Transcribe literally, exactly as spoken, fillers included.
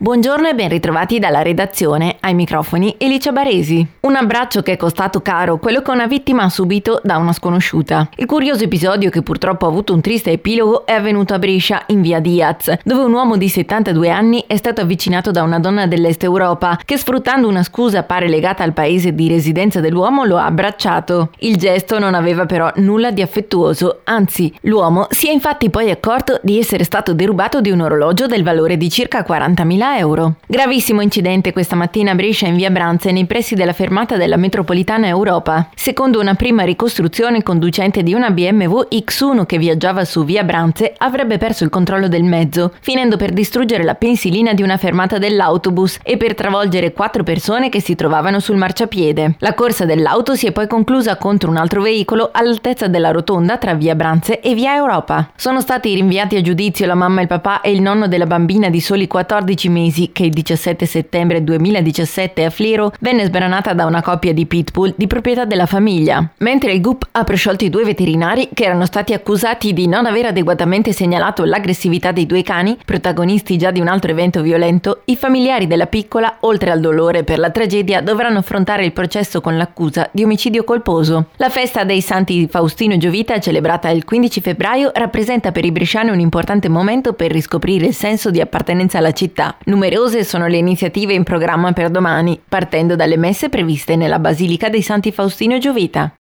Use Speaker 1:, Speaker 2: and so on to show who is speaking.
Speaker 1: Buongiorno e ben ritrovati dalla redazione, ai microfoni Elicia Baresi. Un abbraccio che è costato caro, quello che una vittima ha subito da una sconosciuta. Il curioso episodio, che purtroppo ha avuto un triste epilogo, è avvenuto a Brescia, in via Diaz, dove un uomo di settantadue anni è stato avvicinato da una donna dell'Est Europa che, sfruttando una scusa pare legata al paese di residenza dell'uomo, lo ha abbracciato. Il gesto non aveva però nulla di affettuoso, anzi, l'uomo si è infatti poi accorto di essere stato derubato di un orologio del valore di circa quarantamila euro. Gravissimo incidente questa mattina a Brescia, in via Branze, nei pressi della fermata della metropolitana Europa. Secondo una prima ricostruzione, il conducente di una B M W X uno che viaggiava su via Branze avrebbe perso il controllo del mezzo, finendo per distruggere la pensilina di una fermata dell'autobus e per travolgere quattro persone che si trovavano sul marciapiede. La corsa dell'auto si è poi conclusa contro un altro veicolo all'altezza della rotonda tra via Branze e via Europa. Sono stati rinviati a giudizio la mamma, il papà e il nonno della bambina di soli quattordici mesi che il diciassette settembre duemiladiciassette a Flero venne sbranata da una coppia di pitbull di proprietà della famiglia. Mentre il G U P ha prosciolto i due veterinari che erano stati accusati di non aver adeguatamente segnalato l'aggressività dei due cani, protagonisti già di un altro evento violento, i familiari della piccola, oltre al dolore per la tragedia, dovranno affrontare il processo con l'accusa di omicidio colposo. La festa dei Santi Faustino e Giovita, celebrata il quindici febbraio, rappresenta per i bresciani un importante momento per riscoprire il senso di appartenenza alla città. Numerose sono le iniziative in programma per domani, partendo dalle messe previste nella Basilica dei Santi Faustino e Giovita.